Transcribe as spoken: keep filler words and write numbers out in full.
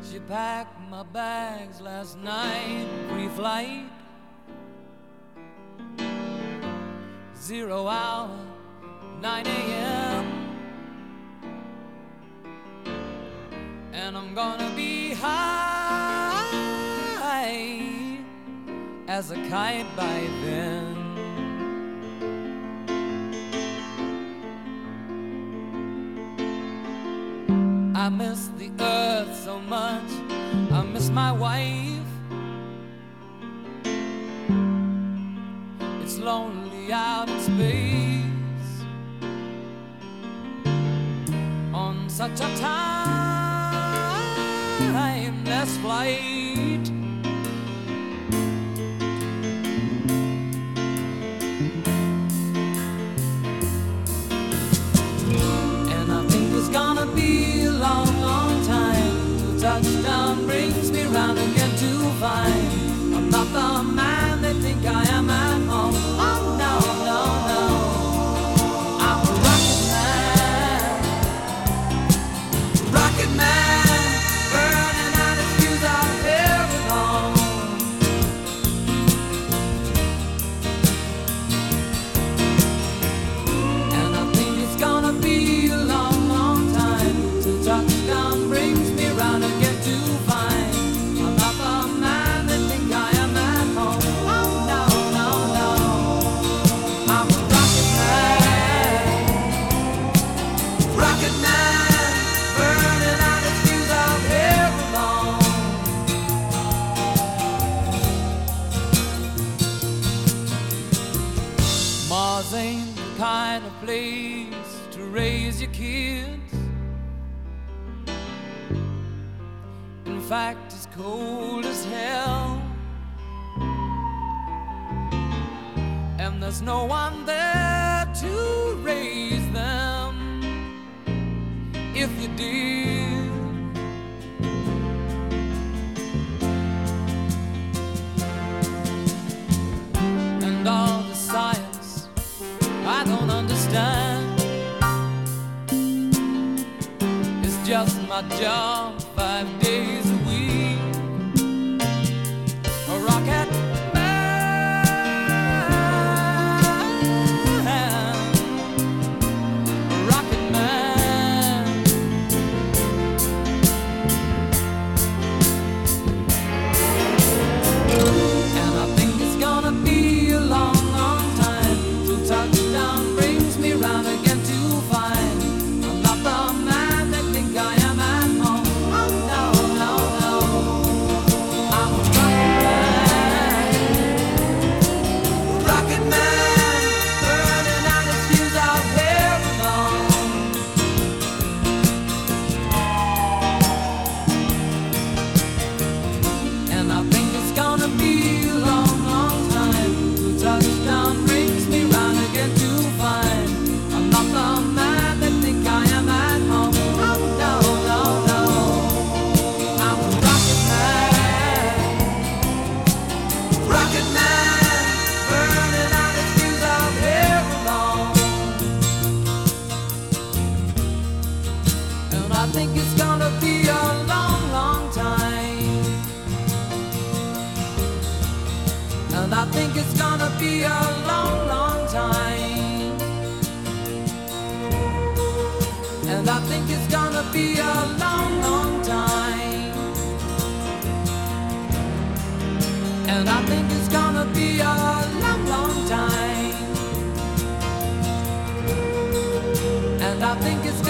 She packed my bags last night, pre-flight, zero hour, nine a m And I'm gonna be high as a kite by then. I miss the earth so much, I miss my wife. It's lonely out in space on such a timeless flight. And I think it's gonna be a long, long time till touchdown brings me round again to find I'm not the man they think I am at home. Oh no, no, no, I'm a rocket man, rocket man, burning out his fuse out here alone. And I think it's gonna be a long, long time till touchdown brings me round again to find I'm not the man they think I am at home. Oh no, no, no, I'm a rocket man, rocket man, burning out his fuse out here alone. Mars ain't the kind of place to raise your kids. In fact, it's cold as hell, and there's no one there to raise them if you did. And all the science I don't understand, it's just my job five days a week. A rocket man, a rocket man. And I think it's gonna be a long, long time till touchdown brings me round again to find I'm not the man they think I am at home. Oh no, no, no, I'm a rocket man, rocket man, burning out his fuse out here alone. And I think it's gonna be a long, long time till touchdown brings me round again to find I'm not the man they think I am at home. Oh no, no, no, I'm a rocket man, rocket man, burning out his fuse out here alone. And I think it's gonna be a long, long time. And I think it's gonna be a long, long time. And I think it's gonna be a long, long time. And I think it's gonna be a long, long time. And I think it's